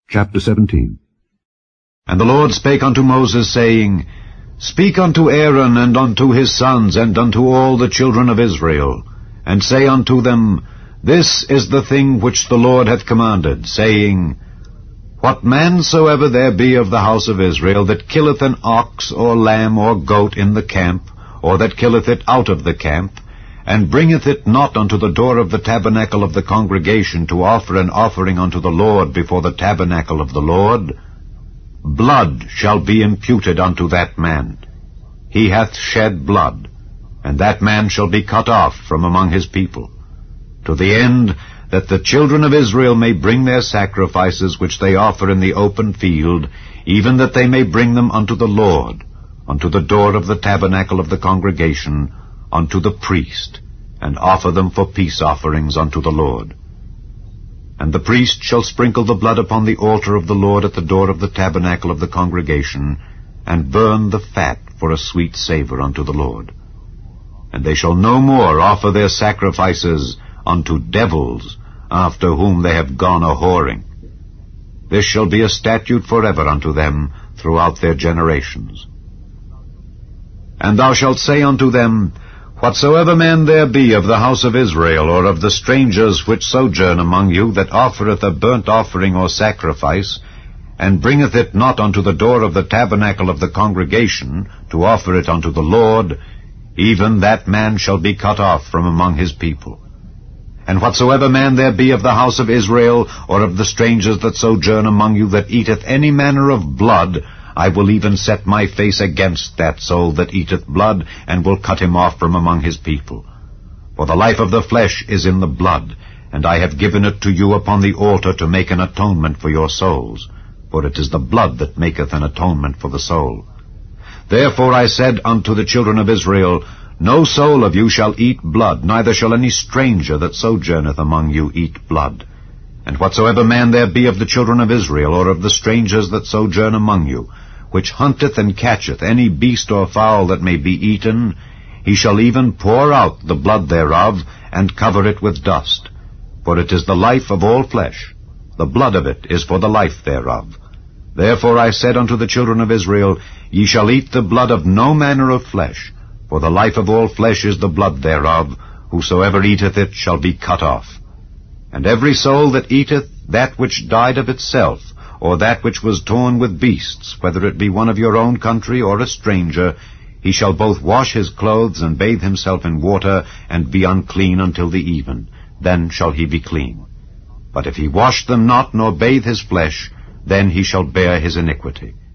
Chapter 17. And the Lord spake unto Moses, saying, Speak unto Aaron, and unto his sons, and unto all the children of Israel, and say unto them, This is the thing which the Lord hath commanded, saying, What man soever there be of the house of Israel, that killeth an ox, or lamb, or goat in the camp, or that killeth it out of the camp, and bringeth it not unto the door of the tabernacle of the congregation to offer an offering unto the Lord before the tabernacle of the Lord, blood shall be imputed unto that man. He hath shed blood, and that man shall be cut off from among his people, to the end that the children of Israel may bring their sacrifices which they offer in the open field, even that they may bring them unto the Lord, unto the door of the tabernacle of the congregation, unto the priest, and offer them for peace offerings unto the Lord. And the priest shall sprinkle the blood upon the altar of the Lord at the door of the tabernacle of the congregation, and burn the fat for a sweet savor unto the Lord. And they shall no more offer their sacrifices unto devils, after whom they have gone a-whoring. This shall be a statute forever unto them throughout their generations. And thou shalt say unto them, Whatsoever man there be of the house of Israel, or of the strangers which sojourn among you, that offereth a burnt offering or sacrifice, and bringeth it not unto the door of the tabernacle of the congregation, to offer it unto the Lord, even that man shall be cut off from among his people. And whatsoever man there be of the house of Israel, or of the strangers that sojourn among you, that eateth any manner of blood, I will even set my face against that soul that eateth blood, and will cut him off from among his people. For the life of the flesh is in the blood, and I have given it to you upon the altar to make an atonement for your souls. For it is the blood that maketh an atonement for the soul. Therefore I said unto the children of Israel, No soul of you shall eat blood, neither shall any stranger that sojourneth among you eat blood. And whatsoever man there be of the children of Israel, or of the strangers that sojourn among you, which hunteth and catcheth any beast or fowl that may be eaten, he shall even pour out the blood thereof, and cover it with dust. For it is the life of all flesh. The blood of it is for the life thereof. Therefore I said unto the children of Israel, Ye shall eat the blood of no manner of flesh, for the life of all flesh is the blood thereof. Whosoever eateth it shall be cut off. And every soul that eateth that which died of itself, or that which was torn with beasts, whether it be one of your own country or a stranger, he shall both wash his clothes and bathe himself in water, and be unclean until the even. Then shall he be clean. But if he wash them not, nor bathe his flesh, then he shall bear his iniquity.